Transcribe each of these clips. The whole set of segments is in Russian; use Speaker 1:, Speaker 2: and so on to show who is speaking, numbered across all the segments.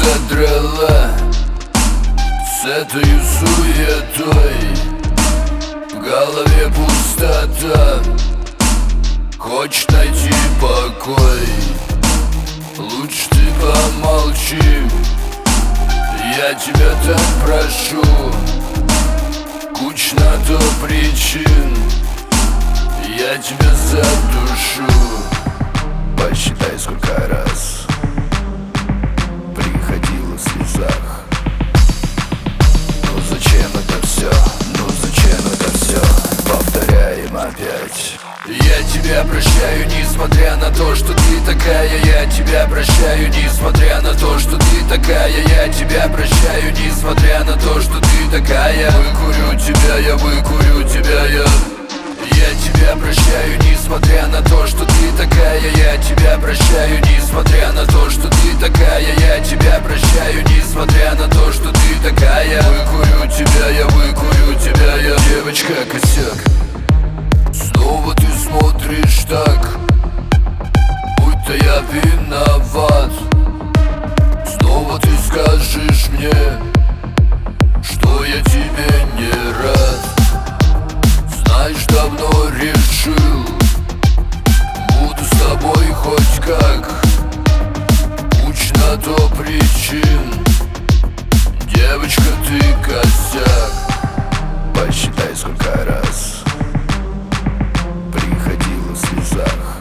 Speaker 1: задрала с этой суетой. В голове пустота, хочешь найти покой. Лучше ты помолчи, я тебя так прошу. Кучно то причин, я тебя задушу. Посчитай, сколько раз приходила в слезах. Ну зачем это все? Ну зачем это все? Повторяем опять. Я тебя прощаю, несмотря на то, что ты такая. Я тебя прощаю, несмотря на то, что ты такая. Я тебя прощаю, несмотря на то, что ты такая. Выкурю тебя, я выкурю тебя, я тебя прощаю, несмотря на то, что ты такая. Я тебя прощаю, несмотря на то, что ты такая. Я тебя прощаю, несмотря на то, что ты такая. Выкурю тебя, я выкурю тебя, девочка косяк. Снова ты смотришь так, будто я виноват. Снова ты скажешь мне, что я тебе не рад. Знаешь, давно решил, буду с тобой хоть как. Кучно то причин, девочка, ты косяк. Посчитай, сколько раз приходила в слезах.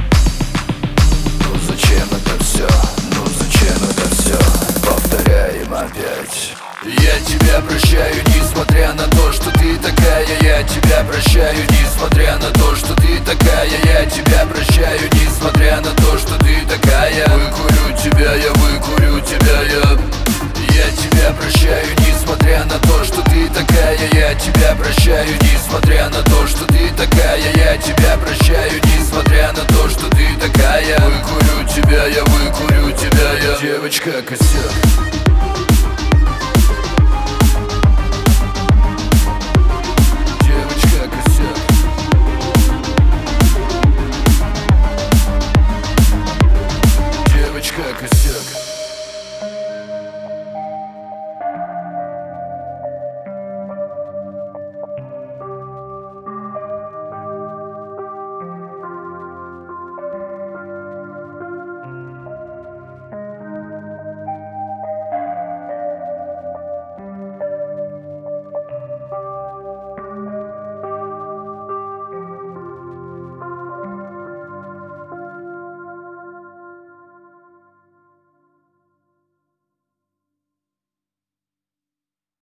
Speaker 1: Ну зачем это все? Ну зачем это все? Повторяем опять. Я тебя прощаю, несмотря на то, что ты такая. Я тебя прощаю, несмотря на то, что ты такая. Я тебя прощаю, несмотря на то, что ты такая. Выкурю тебя, я выкурю тебя, я тебя прощаю, несмотря на то, что ты такая. Я тебя прощаю, несмотря на то, что ты такая. Я тебя прощаю, несмотря на то, что ты такая. Выкурю тебя, я выкурю тебя, девочка косяк.